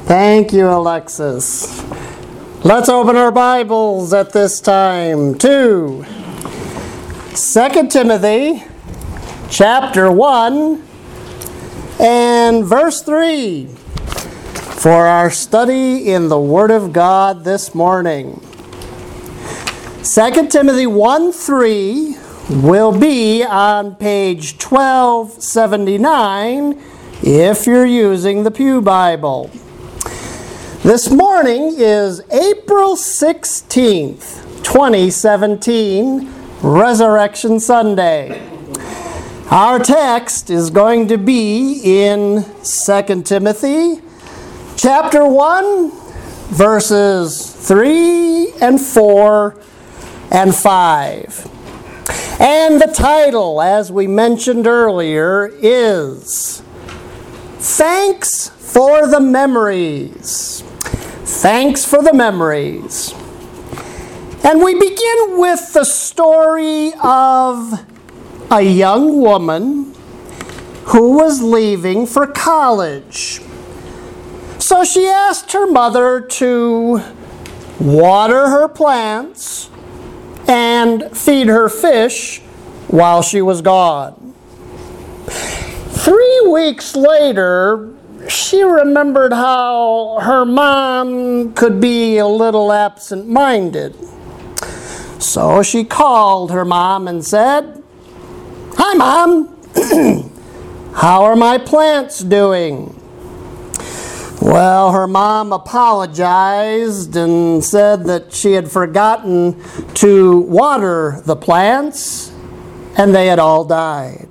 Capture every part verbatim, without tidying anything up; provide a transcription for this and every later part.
Thank you, Alexis. Let's open our Bibles at this time to Second Timothy chapter one and verse three for our study in the Word of God this morning. Second Timothy one three will be on page twelve seventy-nine if you're using the Pew Bible. This morning is April sixteenth, twenty seventeen, Resurrection Sunday. Our text is going to be in Second Timothy chapter one, verses three and four and five. And the title, as we mentioned earlier, is Thanks for the Memories. Thanks for the memories. And we begin with the story of a young woman who was leaving for college. So she asked her mother to water her plants and feed her fish while she was gone. Three weeks later, she remembered how her mom could be a little absent-minded. So she called her mom and said, "Hi, Mom. How are my plants doing?" Well, her mom apologized and said that she had forgotten to water the plants and they had all died.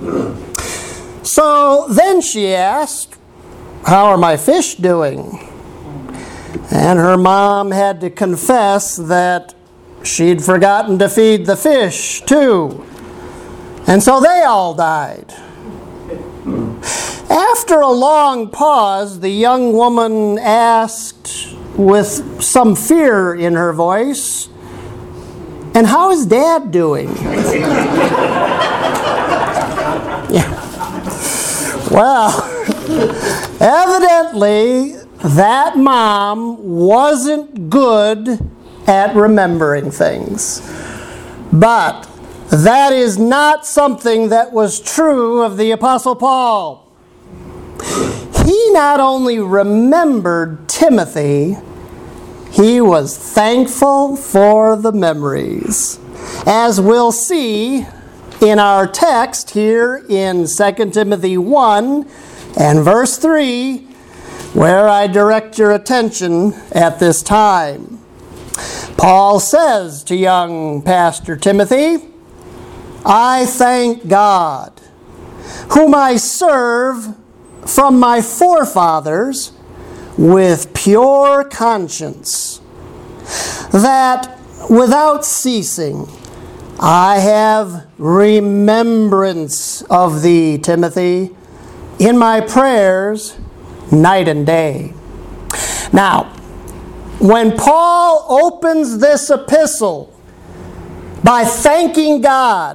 So then she asked, "How are my fish doing?" And her mom had to confess that she'd forgotten to feed the fish too. And so they all died. After a long pause, the young woman asked with some fear in her voice, "And how is Dad doing?" Yeah. Well, evidently that mom wasn't good at remembering things. But that is not something that was true of the Apostle Paul. He not only remembered Timothy, he was thankful for the memories. As we'll see in our text here in Second Timothy one and verse three, where I direct your attention at this time. Paul says to young Pastor Timothy, "I thank God, whom I serve from my forefathers with pure conscience, that without ceasing I have remembrance of thee, Timothy, in my prayers night and day." Now, when Paul opens this epistle by thanking God,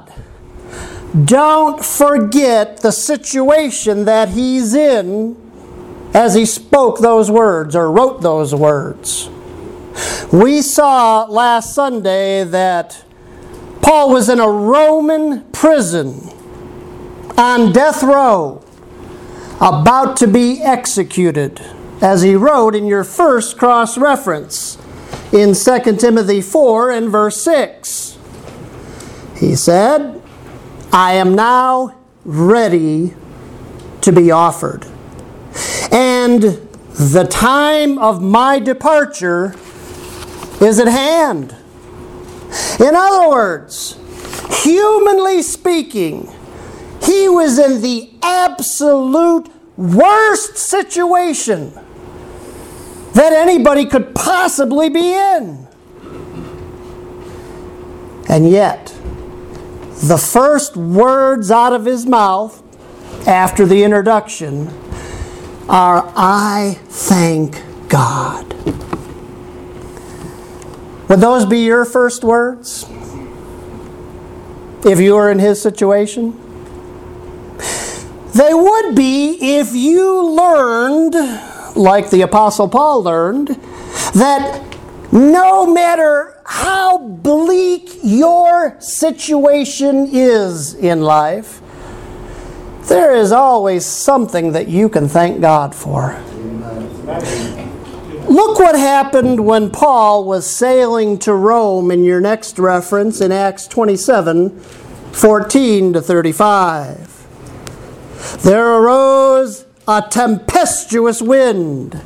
don't forget the situation that he's in as he spoke those words or wrote those words. We saw last Sunday that Paul was in a Roman prison on death row, about to be executed, as he wrote in your first cross-reference in Second Timothy four and verse six. He said, "I am now ready to be offered, and the time of my departure is at hand." In other words, humanly speaking, he was in the absolute worst situation that anybody could possibly be in. And yet, the first words out of his mouth after the introduction are, "I thank God." Would those be your first words if you were in his situation? They would be if you learned like the Apostle Paul learned, that no matter how bleak your situation is in life, there is always something that you can thank God for. Look what happened when Paul was sailing to Rome in your next reference in Acts twenty-seven, fourteen to thirty-five. There arose a tempestuous wind,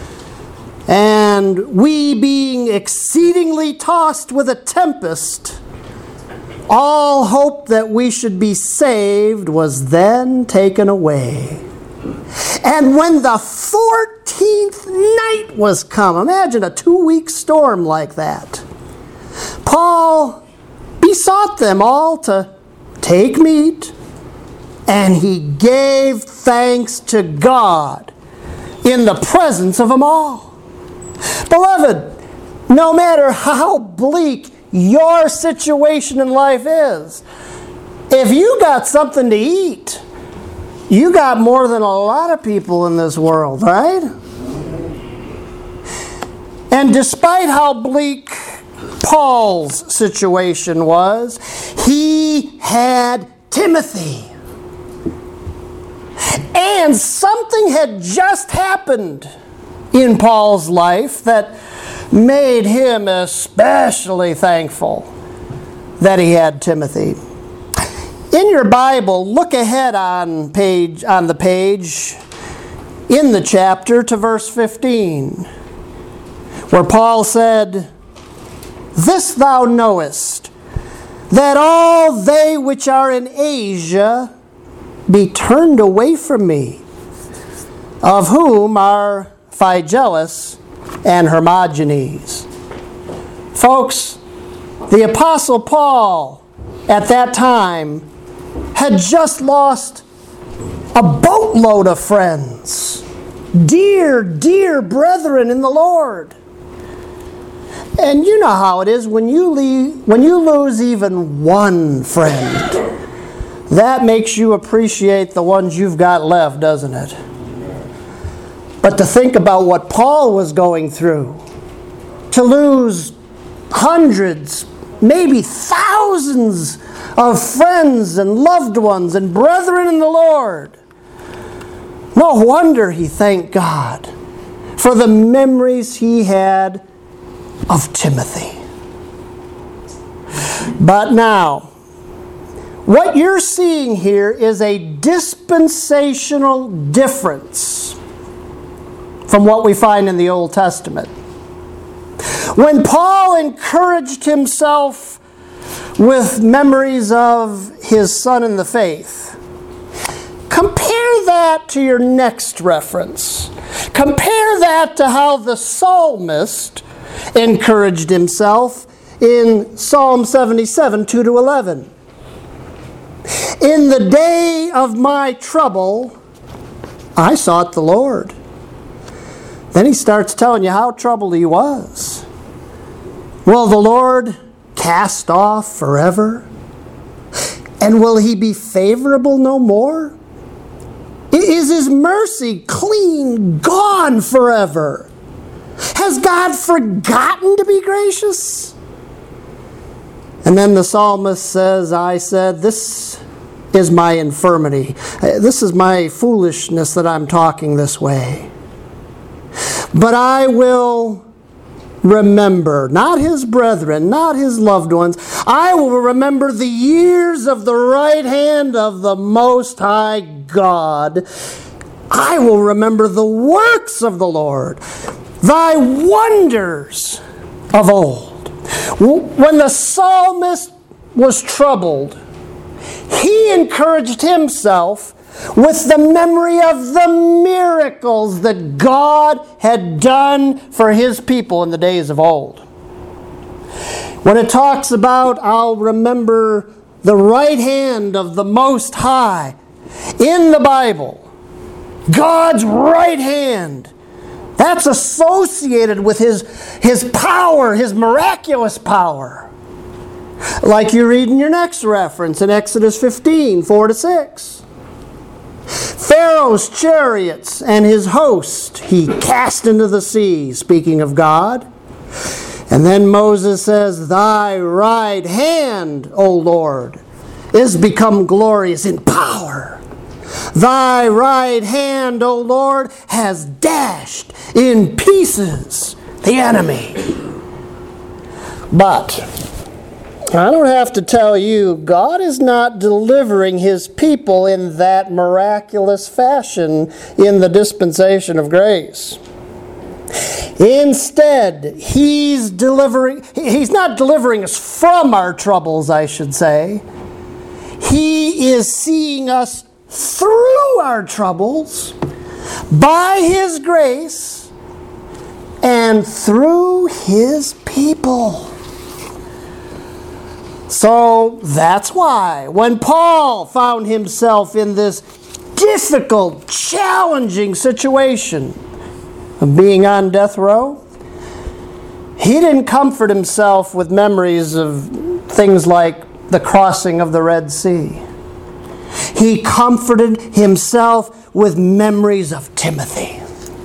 and we being exceedingly tossed with a tempest, all hope that we should be saved was then taken away. And when the fourteenth night was come, imagine a two-week storm like that, Paul besought them all to take meat, and he gave thanks to God in the presence of them all. Beloved, no matter how bleak your situation in life is, if you got something to eat, you got more than a lot of people in this world, right? And despite how bleak Paul's situation was, he had Timothy. And something had just happened in Paul's life that made him especially thankful that he had Timothy. In your Bible, look ahead on page on the page in the chapter to verse fifteen, where Paul said, "This thou knowest, that all they which are in Asia be turned away from me, of whom are Phygellus and Hermogenes." Folks, the Apostle Paul at that time had just lost a boatload of friends, dear, dear brethren in the Lord. And you know how it is when you leave, when you lose even one friend. That makes you appreciate the ones you've got left, doesn't it? But to think about what Paul was going through, to lose hundreds, maybe thousands of friends and loved ones and brethren in the Lord, no wonder he thanked God for the memories he had of Timothy. But now, what you're seeing here is a dispensational difference from what we find in the Old Testament. When Paul encouraged himself with memories of his son in the faith, compare that to your next reference. Compare that to how the psalmist encouraged himself in Psalm seventy-seven, two to eleven. "In the day of my trouble, I sought the Lord." Then he starts telling you how troubled he was. "Will the Lord cast off forever? And will he be favorable no more? Is his mercy clean gone forever? Has God forgotten to be gracious?" And then the psalmist says, "I said, this is my infirmity. This is my foolishness that I'm talking this way. But I will remember," not his brethren, not his loved ones, "I will remember the years of the right hand of the Most High God. I will remember the works of the Lord, thy wonders of old." When the psalmist was troubled, he encouraged himself with the memory of the miracles that God had done for his people in the days of old. When it talks about, "I'll remember the right hand of the Most High," in the Bible, God's right hand, that's associated with his, his power, his miraculous power. Like you read in your next reference in Exodus fifteen, four to six. Pharaoh's chariots and his host he cast into the sea, speaking of God. And then Moses says, thy right hand, O Lord, is become glorious in power. Thy right hand, O Lord, has dashed in pieces the enemy. But I don't have to tell you, God is not delivering his people in that miraculous fashion in the dispensation of grace. Instead, he's delivering, he's not delivering us from our troubles, I should say. He is seeing us through our troubles by his grace and through his people. So that's why when Paul found himself in this difficult, challenging situation of being on death row, he didn't comfort himself with memories of things like the crossing of the Red Sea. He comforted himself with memories of Timothy.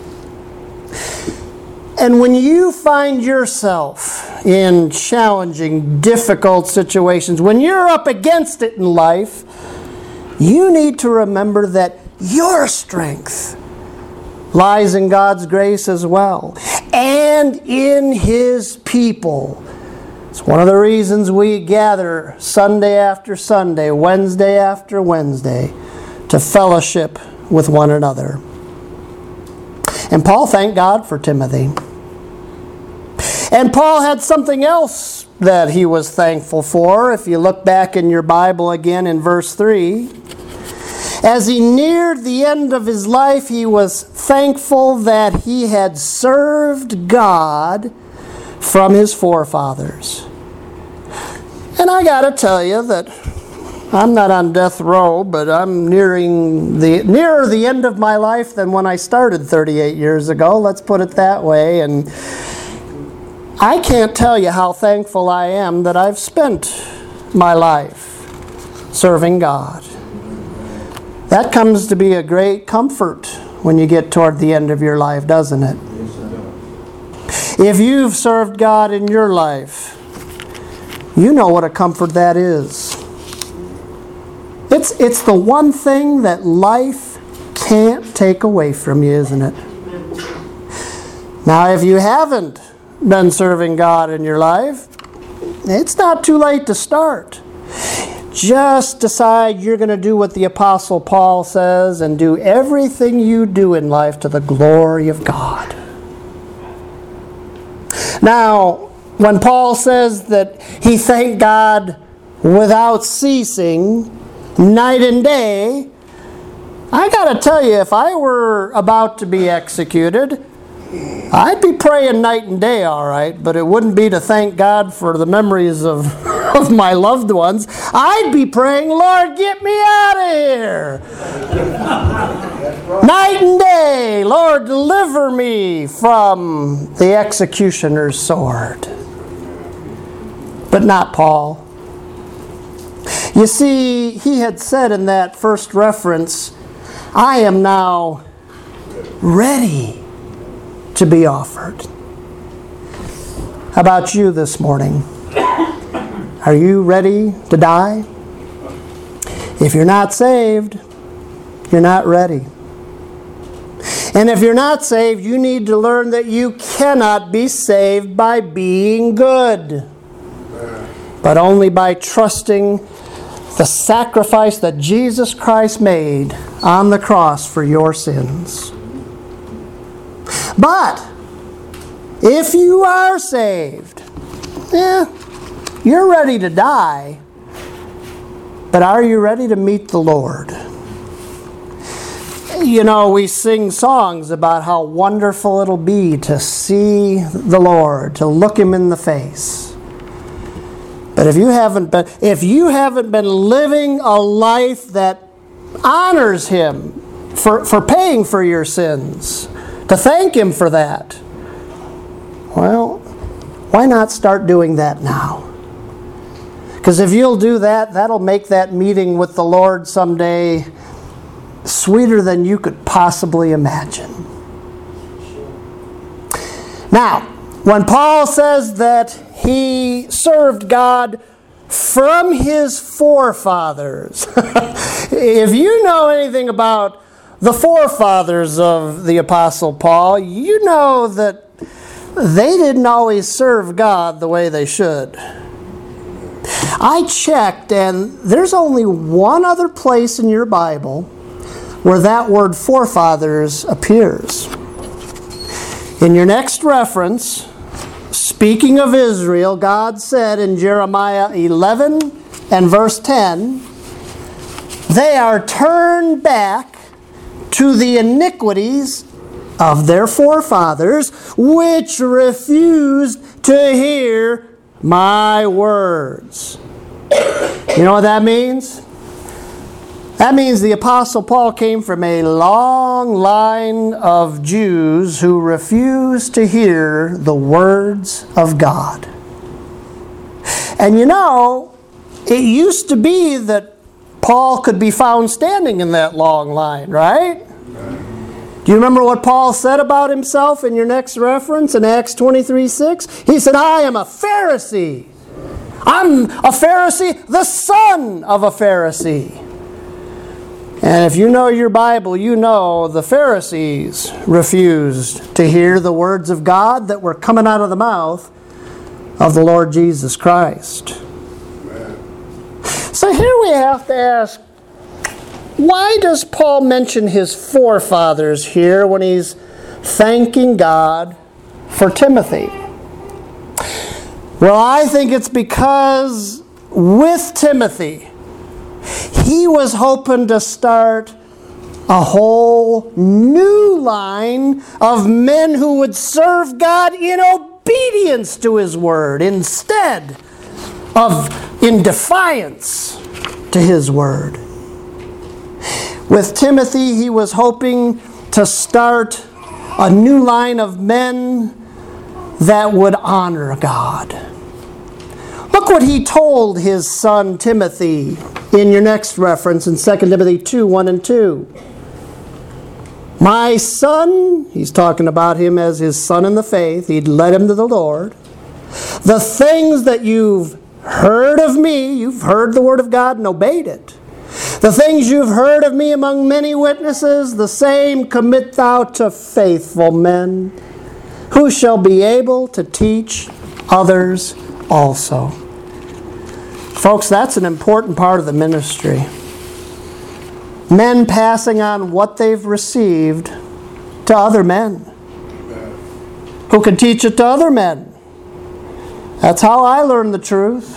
And when you find yourself in challenging, difficult situations, when you're up against it in life, you need to remember that your strength lies in God's grace as well, and in his people. It's one of the reasons we gather Sunday after Sunday, Wednesday after Wednesday, to fellowship with one another. And Paul thanked God for Timothy. And Paul had something else that he was thankful for. If you look back in your Bible again in verse three, as he neared the end of his life, he was thankful that he had served God from his forefathers. And I got to tell you that I'm not on death row, but I'm nearing the nearer the end of my life than when I started thirty-eight years ago. Let's put it that way. And I can't tell you how thankful I am that I've spent my life serving God. That comes to be a great comfort when you get toward the end of your life, doesn't it? If you've served God in your life, you know what a comfort that is. It's, it's the one thing that life can't take away from you, isn't it? Now, if you haven't been serving God in your life, it's not too late to start. Just decide you're going to do what the Apostle Paul says and do everything you do in life to the glory of God. Now, when Paul says that he thanked God without ceasing, night and day, I got to tell you, if I were about to be executed, I'd be praying night and day, all right, but it wouldn't be to thank God for the memories of, of my loved ones. I'd be praying, Lord, get me out of here. Night and day, Lord, deliver me from the executioner's sword. But not Paul. You see, he had said in that first reference, I am now ready to be offered. How about you this morning? Are you ready to die? If you're not saved, you're not ready. And if you're not saved, you need to learn that you cannot be saved by being good, but only by trusting the sacrifice that Jesus Christ made on the cross for your sins. But if you are saved, yeah, you're ready to die, but are you ready to meet the Lord? You know, we sing songs about how wonderful it'll be to see the Lord, to look Him in the face. But if you haven't been, if you haven't been living a life that honors Him for, for paying for your sins, to thank Him for that, well, why not start doing that now? Because if you'll do that, that'll make that meeting with the Lord someday sweeter than you could possibly imagine. Now, when Paul says that he served God from his forefathers, if you know anything about the forefathers of the Apostle Paul, you know that they didn't always serve God the way they should. I checked, and there's only one other place in your Bible where that word forefathers appears. In your next reference, speaking of Israel, God said in Jeremiah eleven and verse ten, they are turned back to the iniquities of their forefathers, which refused to hear my words. You know what that means? That means the Apostle Paul came from a long line of Jews who refused to hear the words of God. And you know, it used to be that Paul could be found standing in that long line, right? Do you remember what Paul said about himself in your next reference in Acts twenty-three six? He said, I am a Pharisee. I'm a Pharisee, the son of a Pharisee. And if you know your Bible, you know the Pharisees refused to hear the words of God that were coming out of the mouth of the Lord Jesus Christ. So here we have to ask, why does Paul mention his forefathers here when he's thanking God for Timothy? Well, I think it's because with Timothy, he was hoping to start a whole new line of men who would serve God in obedience to His Word instead of in defiance to His Word. With Timothy, he was hoping to start a new line of men that would honor God. Look what he told his son Timothy in your next reference in Second Timothy two, one and two. My son, he's talking about him as his son in the faith, he'd led him to the Lord. The things that you've heard of me, you've heard the word of God and obeyed it. The things you've heard of me among many witnesses, the same commit thou to faithful men, who shall be able to teach others also. Folks, that's an important part of the ministry. Men passing on what they've received to other men, who can teach it to other men. That's how I learned the truth.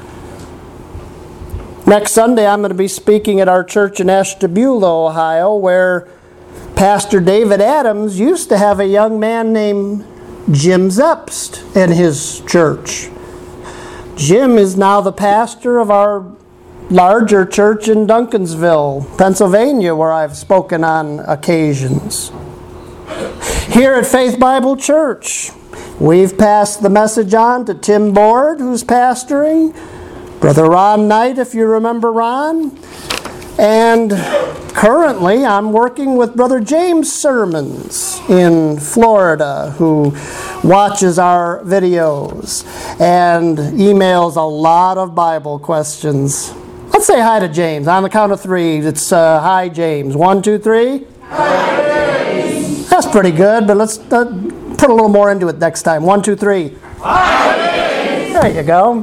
Next Sunday, I'm going to be speaking at our church in Ashtabula, Ohio, where Pastor David Adams used to have a young man named Jim Zepst in his church. Jim is now the pastor of our larger church in Duncansville, Pennsylvania, where I've spoken on occasions. Here at Faith Bible Church, we've passed the message on to Tim Board, who's pastoring, Brother Ron Knight, if you remember Ron. And currently I'm working with Brother James Sermons in Florida, who watches our videos and emails a lot of Bible questions. Let's say hi to James. On the count of three, it's uh, hi, James. One, two, three. Hi, James. That's pretty good, but let's uh, put a little more into it next time. One, two, three. Hi, James. There you go.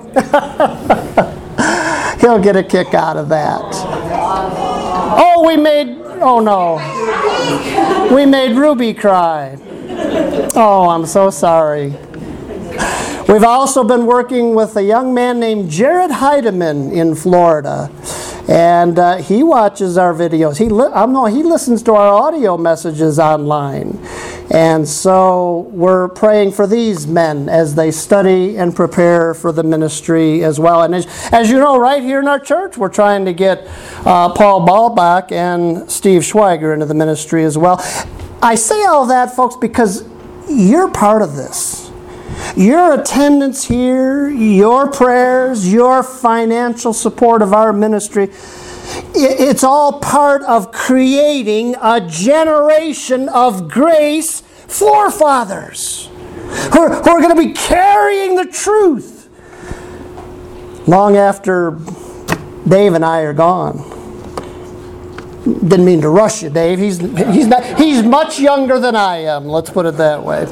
He'll get a kick out of that. Oh, we made, oh no. We made Ruby cry. Oh, I'm so sorry. We've also been working with a young man named Jared Heidemann in Florida. And uh, he watches our videos. He li- I know he listens to our audio messages online. And so we're praying for these men as they study and prepare for the ministry as well. And as, as you know, right here in our church, we're trying to get uh, Paul Ballbach and Steve Schweiger into the ministry as well. I say all that, folks, because you're part of this. Your attendance here, your prayers, your financial support of our ministry, it's all part of creating a generation of grace forefathers who are, who are going to be carrying the truth long after Dave and I are gone. Didn't mean to rush you, Dave. He's he's not he's much younger than I am. Let's put it that way.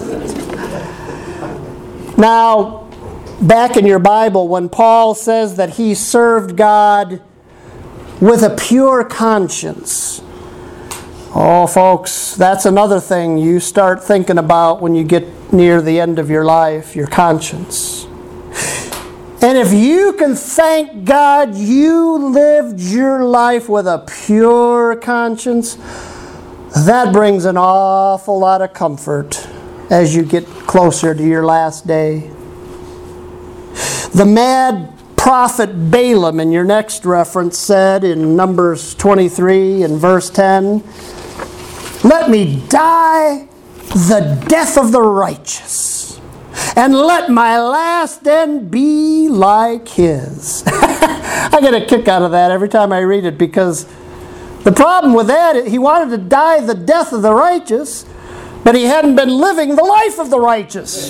Now, back in your Bible, when Paul says that he served God with a pure conscience, oh, folks, that's another thing you start thinking about when you get near the end of your life, your conscience. And if you can thank God you lived your life with a pure conscience, that brings an awful lot of comfort as you get closer to your last day. The mad prophet Balaam, in your next reference, said in Numbers twenty-three and verse ten, "Let me die the death of the righteous, and let my last end be like his." I get a kick out of that every time I read it, because the problem with that, he wanted to die the death of the righteous, but he hadn't been living the life of the righteous.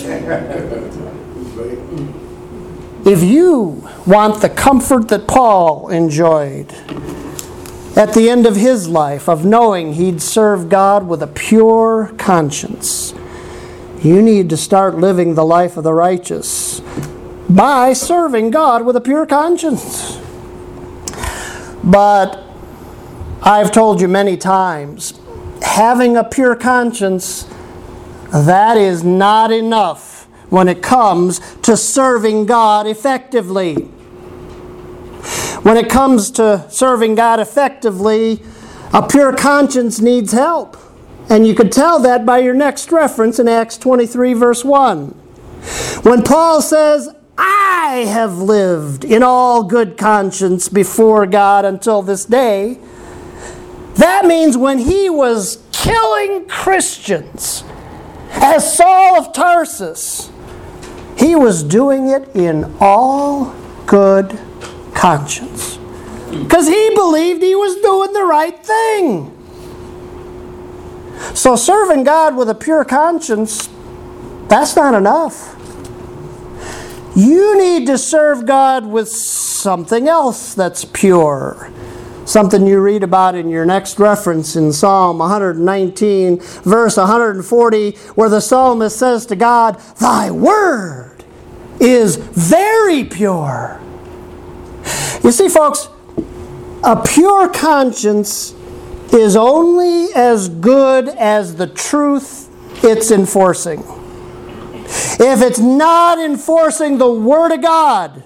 If you want the comfort that Paul enjoyed at the end of his life of knowing he'd served God with a pure conscience, you need to start living the life of the righteous by serving God with a pure conscience. But I've told you many times, having a pure conscience, that is not enough when it comes to serving God effectively. When it comes to serving God effectively, a pure conscience needs help. And you could tell that by your next reference in Acts twenty-three, verse one. When Paul says, "I have lived in all good conscience before God until this day," that means when he was killing Christians as Saul of Tarsus, he was doing it in all good conscience, because he believed he was doing the right thing. So serving God with a pure conscience, that's not enough. You need to serve God with something else that's pure. Something you read about in your next reference in Psalm one nineteen, verse one forty, where the psalmist says to God, "Thy word is very pure." You see, folks, a pure conscience is only as good as the truth it's enforcing. If it's not enforcing the Word of God,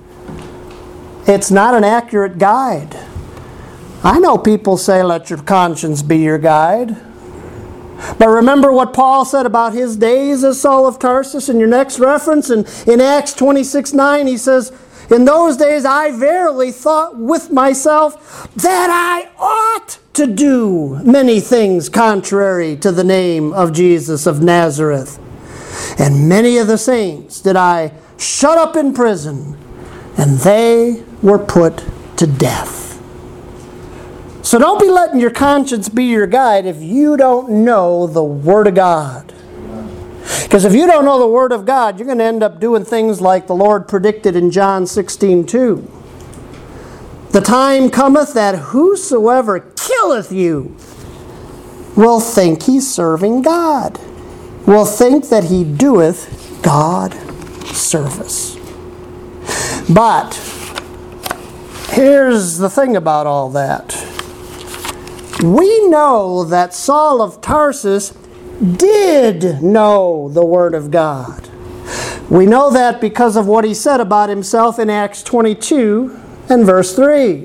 it's not an accurate guide. I know people say, "Let your conscience be your guide." But remember what Paul said about his days as Saul of Tarsus in your next reference. In, in Acts twenty-six nine, he says, "In those days I verily thought with myself that I ought to do many things contrary to the name of Jesus of Nazareth. And many of the saints did I shut up in prison, and they were put to death." So don't be letting your conscience be your guide if you don't know the Word of God. Because if you don't know the Word of God, you're going to end up doing things like the Lord predicted in John sixteen two. "The time cometh that whosoever killeth you will think he's serving God, will think that he doeth God service." But here's the thing about all that. We know that Saul of Tarsus did know the Word of God. We know that because of what he said about himself in Acts twenty-two and verse three.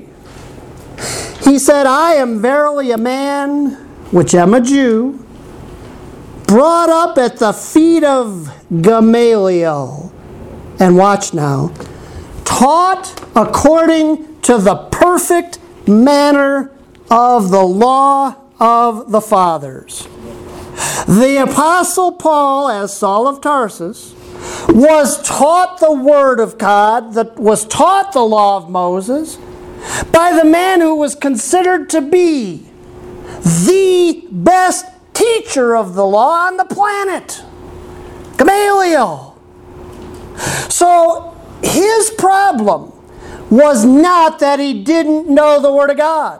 He said, "I am verily a man which am a Jew, brought up at the feet of Gamaliel," and watch now, "taught according to the perfect manner of the law of the fathers." The Apostle Paul, as Saul of Tarsus, was taught the Word of God, that was taught the law of Moses, by the man who was considered to be the best teacher of the law on the planet, Gamaliel. So his problem was not that he didn't know the Word of God.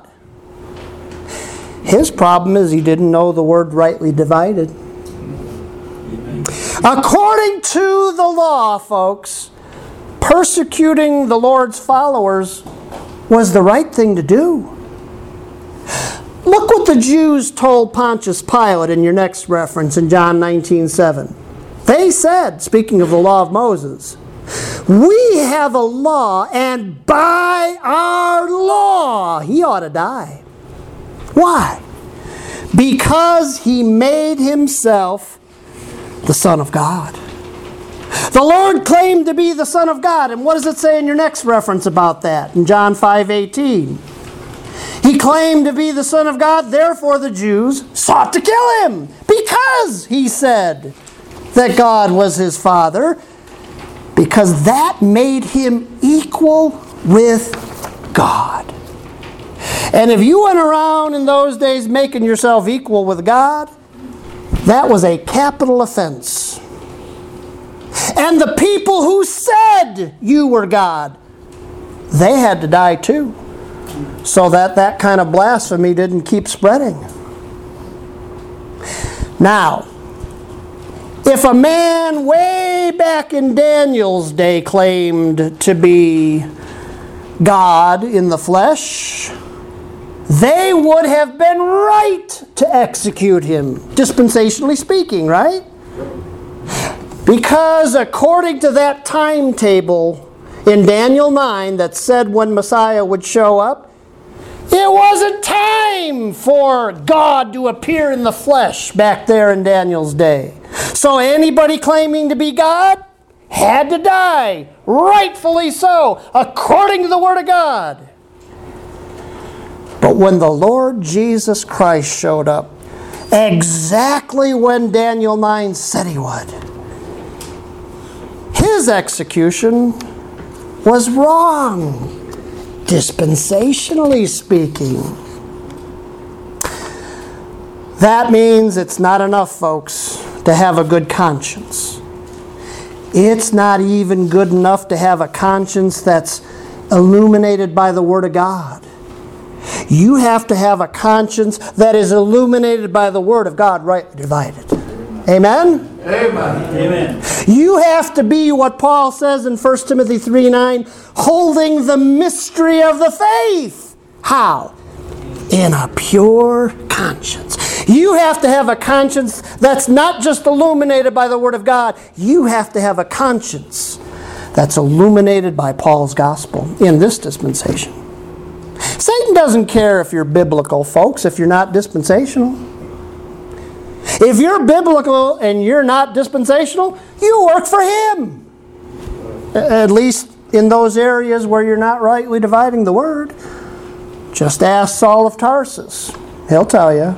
His problem is he didn't know the Word rightly divided. According to the law, folks, persecuting the Lord's followers was the right thing to do. Look what the Jews told Pontius Pilate in your next reference in John nineteen seven. They said, speaking of the law of Moses, "We have a law, and by our law he ought to die." Why? Because he made himself the Son of God. The Lord claimed to be the Son of God. And what does it say in your next reference about that? In John five eighteen. He claimed to be the Son of God, therefore the Jews sought to kill him, because he said that God was his Father, because that made him equal with God. And if you went around in those days making yourself equal with God, that was a capital offense. And the people who said you were God, they had to die too, so that that kind of blasphemy didn't keep spreading. Now, if a man way back in Daniel's day claimed to be God in the flesh, they would have been right to execute him, dispensationally speaking, right? Because according to that timetable in Daniel nine that said when Messiah would show up, it wasn't time for God to appear in the flesh back there in Daniel's day. So anybody claiming to be God had to die, rightfully so, according to the Word of God. But when the Lord Jesus Christ showed up, exactly when Daniel nine said he would, his execution was wrong, dispensationally speaking. That means it's not enough, folks, to have a good conscience. It's not even good enough to have a conscience that's illuminated by the Word of God. You have to have a conscience that is illuminated by the Word of God, rightly divided. Amen? Amen. Amen. You have to be what Paul says in First Timothy three nine, holding the mystery of the faith. How? In a pure conscience. You have to have a conscience that's not just illuminated by the Word of God. You have to have a conscience that's illuminated by Paul's gospel in this dispensation. Satan doesn't care if you're biblical, folks, if you're not dispensational. If you're biblical and you're not dispensational, you work for him. At least in those areas where you're not rightly dividing the Word. Just ask Saul of Tarsus. He'll tell you.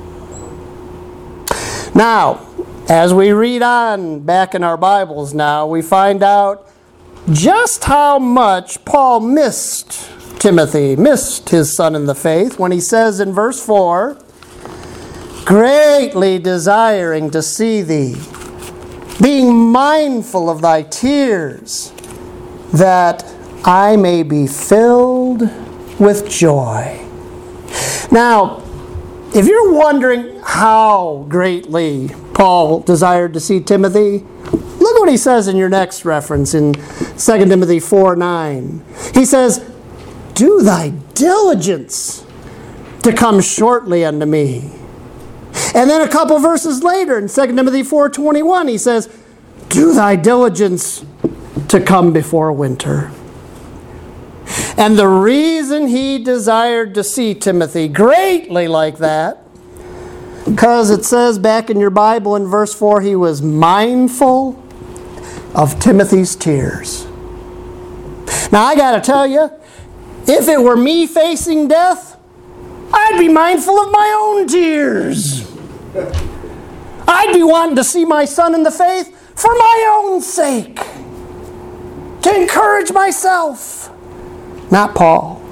Now, as we read on back in our Bibles now, we find out just how much Paul missed Timothy, missed his son in the faith, when he says in verse four, greatly desiring to see thee, being mindful of thy tears, that I may be filled with joy. Now, if you're wondering how greatly Paul desired to see Timothy, look what he says in your next reference in Second Timothy four nine. He says, do thy diligence to come shortly unto me. And then a couple verses later in Second Timothy four twenty-one, he says, do thy diligence to come before winter. And the reason he desired to see Timothy greatly like that, because it says back in your Bible in verse four, he was mindful of Timothy's tears. Now I got to tell you, if it were me facing death, I'd be mindful of my own tears. I'd be wanting to see my son in the faith for my own sake, to encourage myself. Not Paul.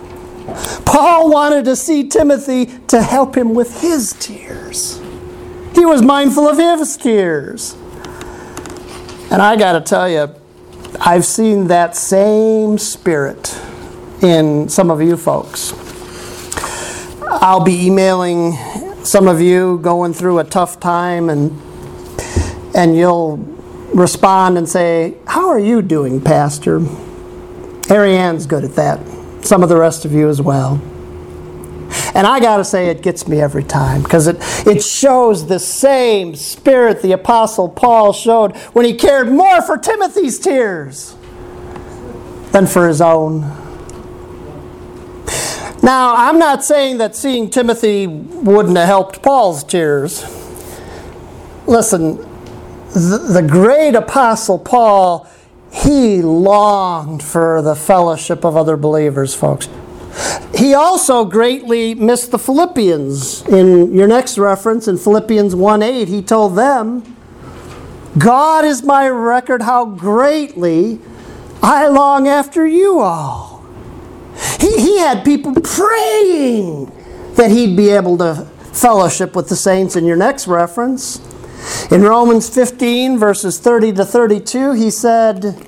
Paul wanted to see Timothy to help him with his tears. He was mindful of his tears. And I got to tell you, I've seen that same spirit in some of you folks. I'll be emailing some of you going through a tough time, and and you'll respond and say, "How are you doing, Pastor?" Ariane's good at that. Some of the rest of you as well. And I got to say, it gets me every time, because it, it shows the same spirit the Apostle Paul showed when he cared more for Timothy's tears than for his own. Now, I'm not saying that seeing Timothy wouldn't have helped Paul's tears. Listen, the, the great Apostle Paul, he longed for the fellowship of other believers, folks. He also greatly missed the Philippians. In your next reference, in Philippians one eight, he told them, "God is my record how greatly I long after you all." He, he had people praying that he'd be able to fellowship with the saints. In your next reference, in Romans fifteen, verses thirty to thirty-two, he said,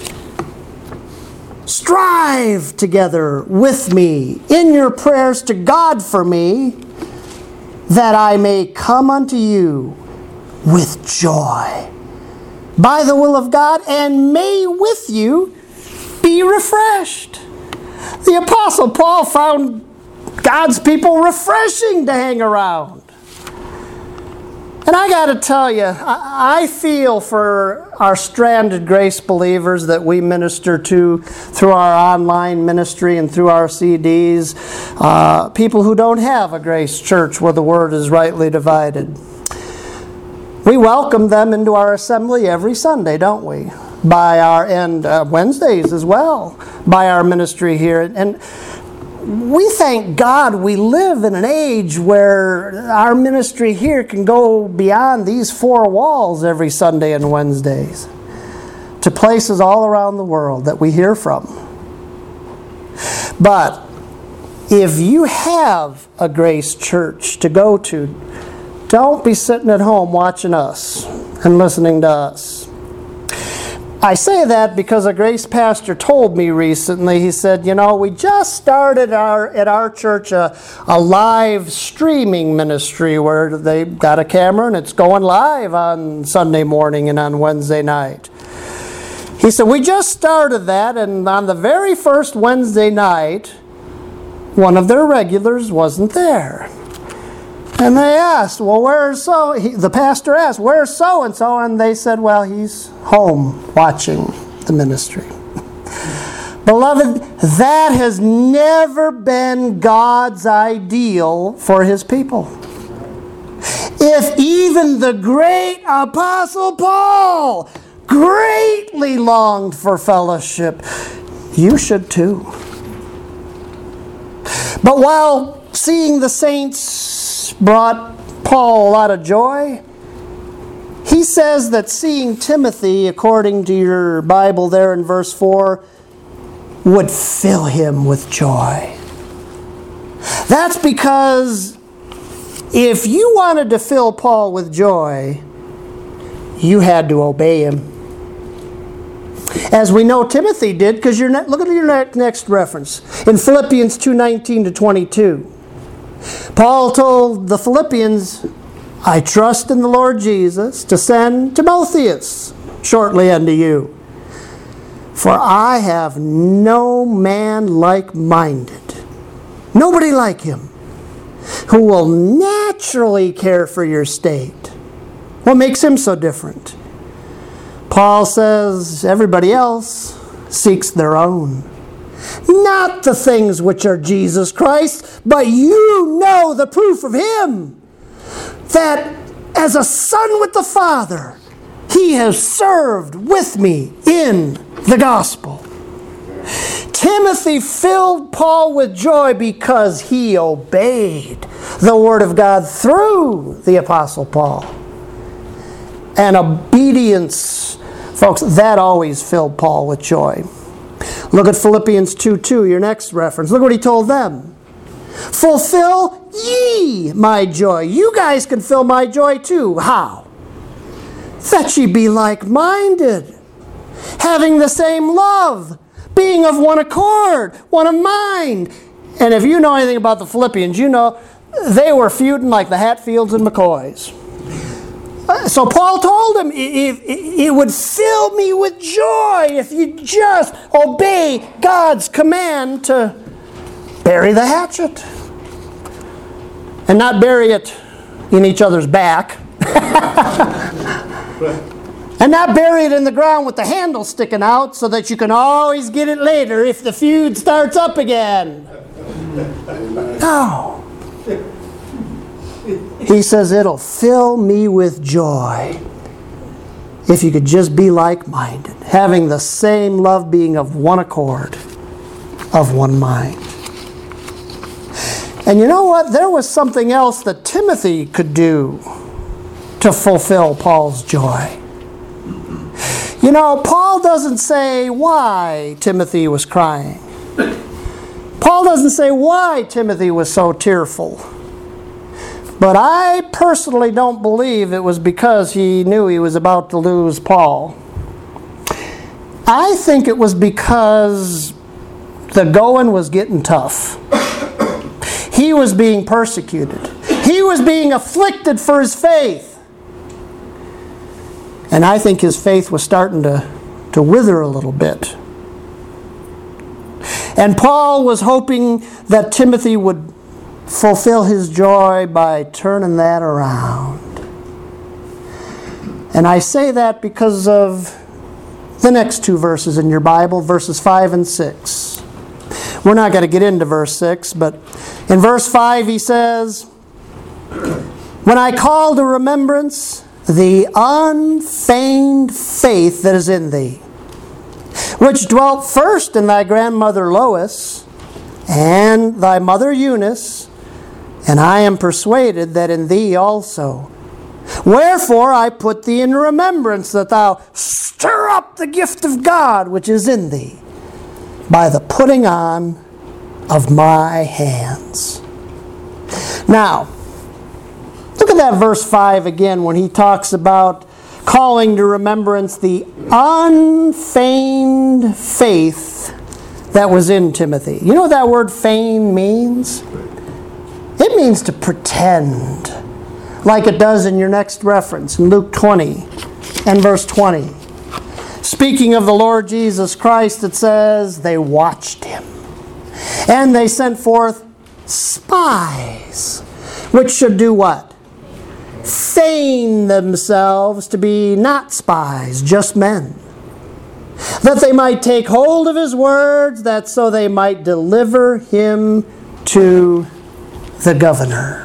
"Strive together with me in your prayers to God for me, that I may come unto you with joy by the will of God, and may with you be refreshed." The Apostle Paul found God's people refreshing to hang around. And I got to tell you, I feel for our stranded grace believers that we minister to through our online ministry and through our C Ds, uh, people who don't have a grace church where the word is rightly divided. We welcome them into our assembly every Sunday, don't we? By our, and uh, Wednesdays as well, by our ministry here. And we thank God we live in an age where our ministry here can go beyond these four walls every Sunday and Wednesdays to places all around the world that we hear from. But if you have a grace church to go to, don't be sitting at home watching us and listening to us. I say that because a grace pastor told me recently, he said, you know, we just started our at our church a, a live streaming ministry where they got a camera and it's going live on Sunday morning and on Wednesday night. He said, we just started that, and on the very first Wednesday night, one of their regulars wasn't there. And they asked, well, where's so? He, the pastor asked, where's so-and-so? And they said, well, he's home watching the ministry. Beloved, that has never been God's ideal for His people. If even the great Apostle Paul greatly longed for fellowship, you should too. But while seeing the saints brought Paul a lot of joy, he says that seeing Timothy, according to your Bible there in verse four, would fill him with joy. That's because if you wanted to fill Paul with joy, you had to obey him. As we know Timothy did, because you're ne- look at your ne- next reference. In Philippians two nineteen to twenty-two. Paul told the Philippians, I trust in the Lord Jesus to send Timotheus shortly unto you. For I have no man like-minded, nobody like him, who will naturally care for your state. What makes him so different? Paul says everybody else seeks their own. Not the things which are Jesus Christ, but you know the proof of Him, that as a son with the Father, He has served with me in the gospel. Timothy filled Paul with joy because he obeyed the Word of God through the Apostle Paul. And obedience, folks, that always filled Paul with joy. Look at Philippians two two, your next reference. Look what he told them. Fulfill ye my joy. You guys can fill my joy too. How? That ye be like-minded, having the same love, being of one accord, one of mind. And if you know anything about the Philippians, you know they were feuding like the Hatfields and McCoys. So Paul told him, it, it, it would fill me with joy if you just obey God's command to bury the hatchet. And not bury it in each other's back. And not bury it in the ground with the handle sticking out so that you can always get it later if the feud starts up again. No. He says it'll fill me with joy if you could just be like-minded, having the same love, being of one accord, of one mind. And you know what? There was something else that Timothy could do to fulfill Paul's joy. You know, Paul doesn't say why Timothy was crying. Paul doesn't say why Timothy was so tearful. But I personally don't believe it was because he knew he was about to lose Paul. I think it was because the going was getting tough. He was being persecuted. He was being afflicted for his faith. And I think his faith was starting to, to wither a little bit. And Paul was hoping that Timothy would fulfill his joy by turning that around. And I say that because of the next two verses in your Bible, verses five and six. We're not going to get into verse six, but in verse five he says, when I call to remembrance the unfeigned faith that is in thee, which dwelt first in thy grandmother Lois and thy mother Eunice, and I am persuaded that in thee also. Wherefore I put thee in remembrance that thou stir up the gift of God which is in thee by the putting on of my hands. Now, look at that verse five again when he talks about calling to remembrance the unfeigned faith that was in Timothy. You know what that word feign means? It means to pretend, like it does in your next reference in Luke twenty and verse twenty. Speaking of the Lord Jesus Christ, it says, they watched him. And they sent forth spies, which should do what? Feign themselves to be not spies, just men. That they might take hold of his words, that so they might deliver him to the governor.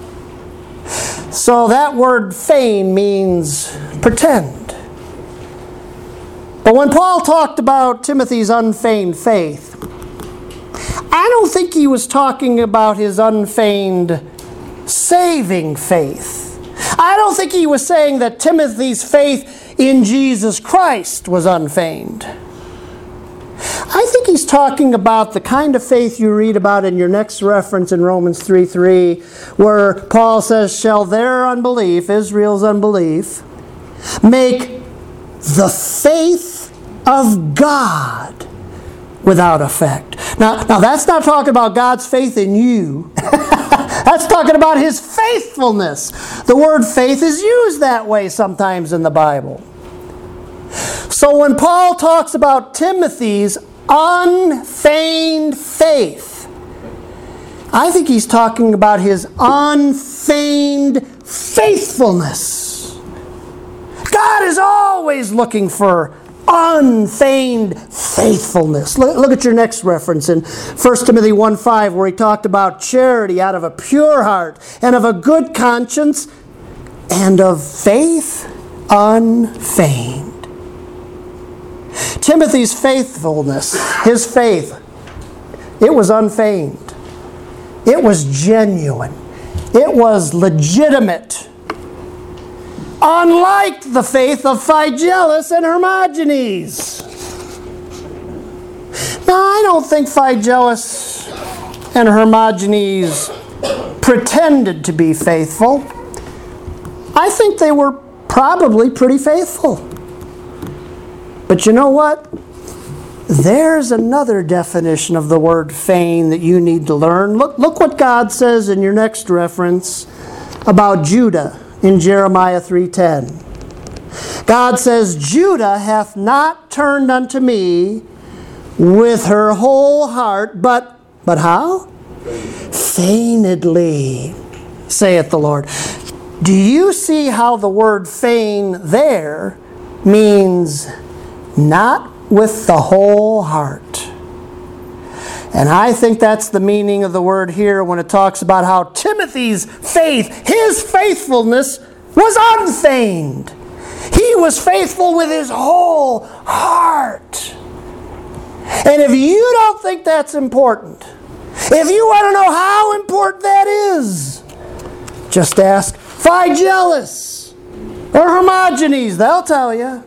So that word feign means pretend. But when Paul talked about Timothy's unfeigned faith, I don't think he was talking about his unfeigned saving faith. I don't think he was saying that Timothy's faith in Jesus Christ was unfeigned. I think he's talking about the kind of faith you read about in your next reference in Romans three three, where Paul says, shall their unbelief, Israel's unbelief, make the faith of God without effect. Now, now that's not talking about God's faith in you. That's talking about his faithfulness. The word faith is used that way sometimes in the Bible. So when Paul talks about Timothy's unfeigned faith, I think he's talking about his unfeigned faithfulness. God is always looking for unfeigned faithfulness. Look, look at your next reference in First Timothy one five, where he talked about charity out of a pure heart and of a good conscience and of faith unfeigned. Timothy's faithfulness, his faith, it was unfeigned. It was genuine. It was legitimate. Unlike the faith of Phygelus and Hermogenes. Now, I don't think Phygelus and Hermogenes pretended to be faithful. I think they were probably pretty faithful. But you know what? There's another definition of the word feign that you need to learn. Look, look what God says in your next reference about Judah in Jeremiah three ten. God says, Judah hath not turned unto me with her whole heart, but, but how? Feignedly, saith the Lord. Do you see how the word feign there means not with the whole heart? And I think that's the meaning of the word here when it talks about how Timothy's faith, his faithfulness, was unfeigned. He was faithful with his whole heart. And if you don't think that's important, if you want to know how important that is, just ask Phygelus or Hermogenes. They'll tell you.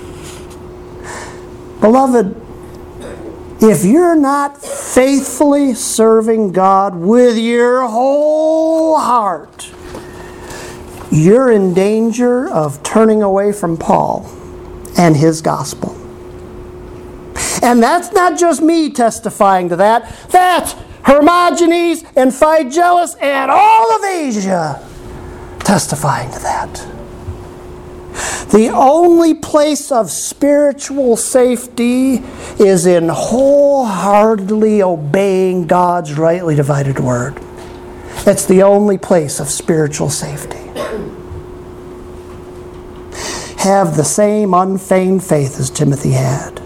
Beloved, if you're not faithfully serving God with your whole heart, you're in danger of turning away from Paul and his gospel. And that's not just me testifying to that. That's Hermogenes and Phygelus and all of Asia testifying to that. The only place of spiritual safety is in wholeheartedly obeying God's rightly divided word. It's the only place of spiritual safety. Have the same unfeigned faith as Timothy had.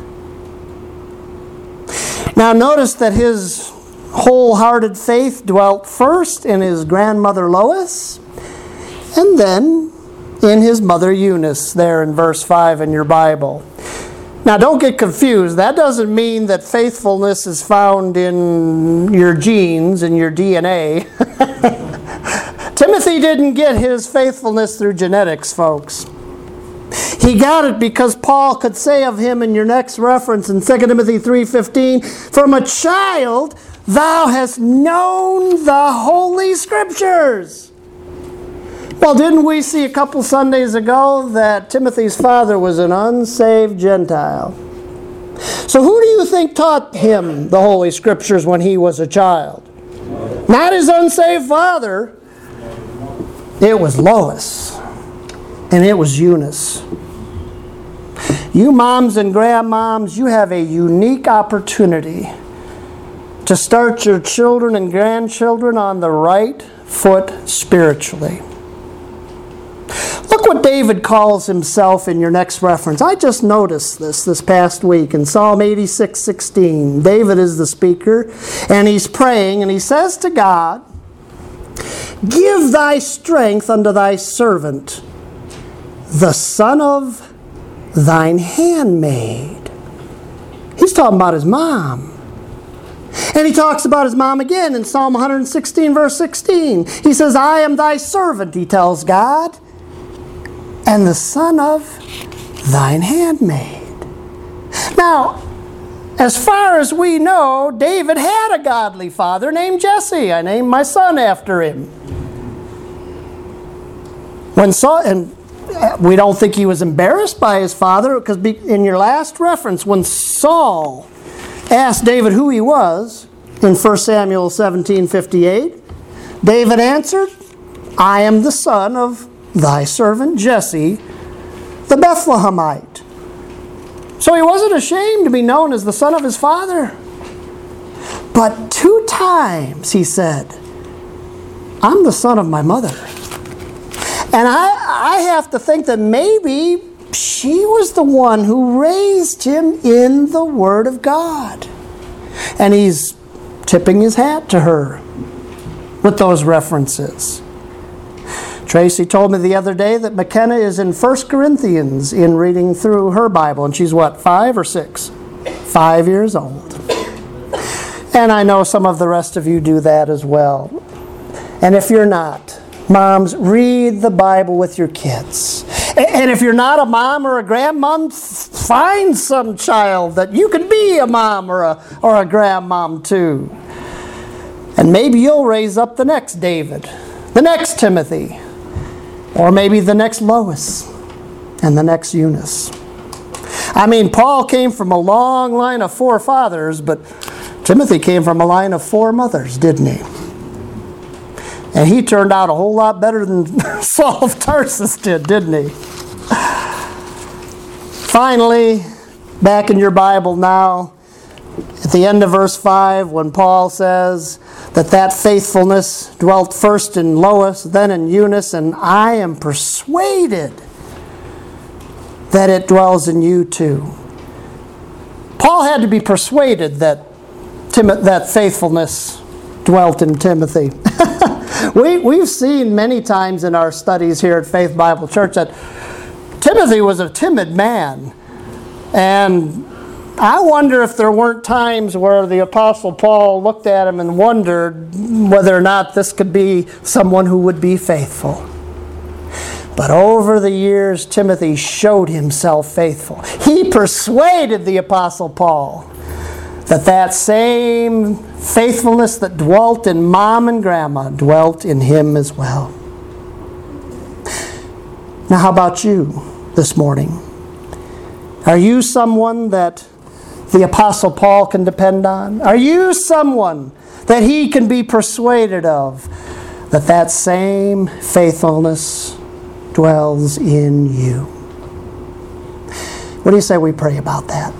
Now notice that his wholehearted faith dwelt first in his grandmother Lois, and then in his mother Eunice, there in verse five in your Bible. Now don't get confused. That doesn't mean that faithfulness is found in your genes and your D N A. Timothy didn't get his faithfulness through genetics, folks. He got it because Paul could say of him in your next reference in Second Timothy three fifteen, from a child thou hast known the Holy Scriptures. Well, didn't we see a couple Sundays ago that Timothy's father was an unsaved Gentile? So who do you think taught him the Holy Scriptures when he was a child? Not his unsaved father. It was Lois. And it was Eunice. You moms and grandmoms, you have a unique opportunity to start your children and grandchildren on the right foot spiritually. Look what David calls himself in your next reference. I just noticed this this past week in Psalm eighty-six sixteen. David is the speaker, and he's praying, and he says to God, give thy strength unto thy servant, the son of thine handmaid. He's talking about his mom. And he talks about his mom again in Psalm one sixteen, verse sixteen. He says, I am thy servant, he tells God, and the son of thine handmaid. Now, as far as we know, David had a godly father named Jesse. I named my son after him. When Saul, and we don't think he was embarrassed by his father, because in your last reference, when Saul asked David who he was, in First Samuel seventeen fifty-eight, David answered, I am the son of thy servant Jesse, the Bethlehemite. So he wasn't ashamed to be known as the son of his father. But two times he said, I'm the son of my mother. And I, I have to think that maybe she was the one who raised him in the Word of God. And he's tipping his hat to her with those references. Tracy told me the other day that McKenna is in First Corinthians in reading through her Bible. And she's what, five or six? Five years old. And I know some of the rest of you do that as well. And if you're not, moms, read the Bible with your kids. And if you're not a mom or a grandmom, Find some child that you can be a mom or a, or a grandmom to. And maybe you'll raise up the next David, the next Timothy, or maybe the next Lois and the next Eunice. I mean, Paul came from a long line of forefathers, but Timothy came from a line of four mothers, didn't he? And he turned out a whole lot better than Saul of Tarsus did, didn't he? Finally, back in your Bible now, at the end of verse five, when Paul says that that faithfulness dwelt first in Lois, then in Eunice, and I am persuaded that it dwells in you too. Paul had to be persuaded that Tim- that faithfulness dwelt in Timothy. we, we've seen many times in our studies here at Faith Bible Church that Timothy was a timid man. And I wonder if there weren't times where the Apostle Paul looked at him and wondered whether or not this could be someone who would be faithful. But over the years, Timothy showed himself faithful. He persuaded the Apostle Paul that that same faithfulness that dwelt in mom and grandma dwelt in him as well. Now, how about you this morning? Are you someone that the Apostle Paul can depend on? Are you someone that he can be persuaded of that that same faithfulness dwells in you? What do you say we pray about that?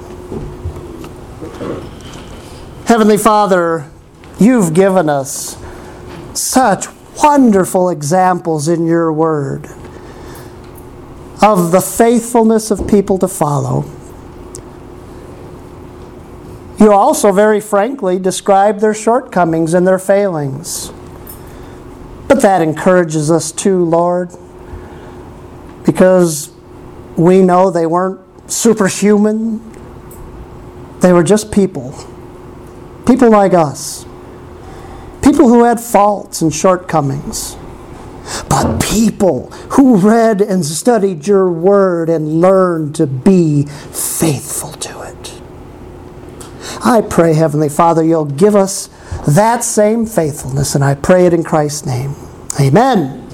Heavenly Father, you've given us such wonderful examples in your word of the faithfulness of people to follow. You also very frankly describe their shortcomings and their failings. But that encourages us too, Lord, because we know they weren't superhuman. They were just people. People like us. People who had faults and shortcomings. But people who read and studied your word and learned to be faithful to it. I pray, Heavenly Father, you'll give us that same faithfulness, and I pray it in Christ's name. Amen.